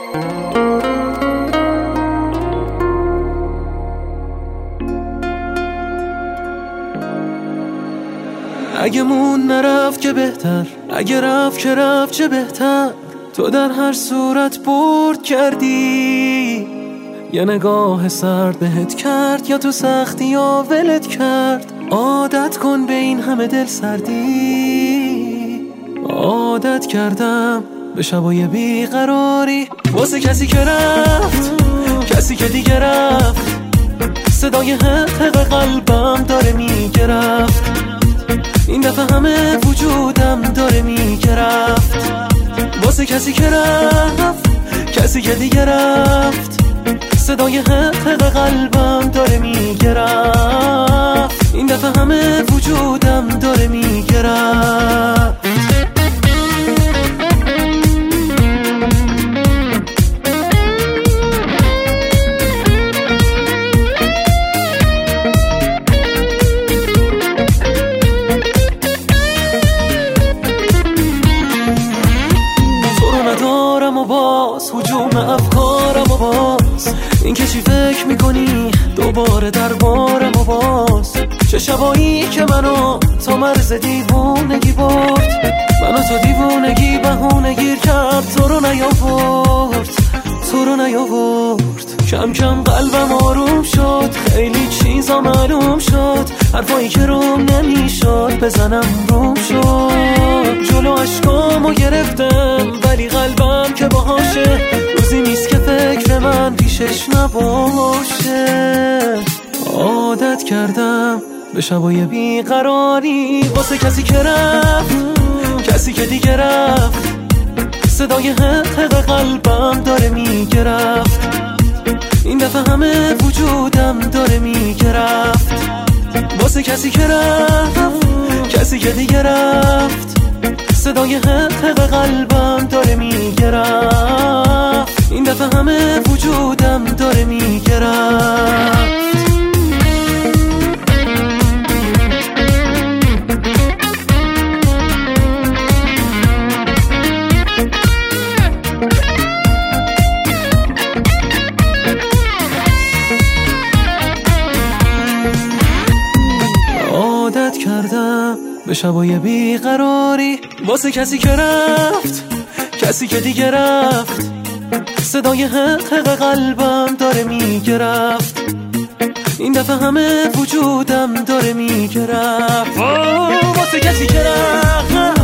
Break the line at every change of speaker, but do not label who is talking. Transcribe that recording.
اگه مون نرفت که بهتر، اگه رفت که رفت چه بهتر. تو در هر صورت برد کردی، یه نگاه سرد بهت کرد، یا تو سختی یا ولت کرد. عادت کن به این همه دل سردی. عادت کردم به شبای بیقراری، واسه کسی که رفت، کسی که دیگه رفت. صدای حق قلبم داره میگرفت، این دفعه همه وجودم داره میگرفت. واسه کسی که رفت، کسی که دیگه رفت. صدای حق قلبم داره میگرفت، این دفعه همه وجودم داره میگرفت. و باز هجوم افکارم و باز این که چی فکر میکنی دوباره دربارم و باز. چه شبایی که منو تا مرز دیوونگی برد، منو تو دیوونگی بهونه گیر کرد. تو رو نیاورد، تو رو نیاورد. کم کم قلبم آروم شد، خیلی چیزا معلوم شد. حرفایی که روم نمیشد بزنم روم شد. جلو عشقامو گرفتم ولی قلبم که باهاشه. روزی نیست که فکر من پیشش نباشه. عادت کردم به شبای بیقراری، واسه کسی که رفت، کسی که دیگه رفت. صدای حق قلبم داره میگرفت، این دفعه همه وجودم داره میگرفت. واسه کسی که رفت، کسی که دیگه رفت. صدای حق قلبم داره میگرفت، این دفعه همه وجودم داره میگرفت. عادت کردم به شبای بیقراری، واسه کسی که رفت، کسی که دیگه رفت. صدای حق قلبم داره میگرفت، این دفعه همه وجودم داره میگرفت. واسه کسی که رفت،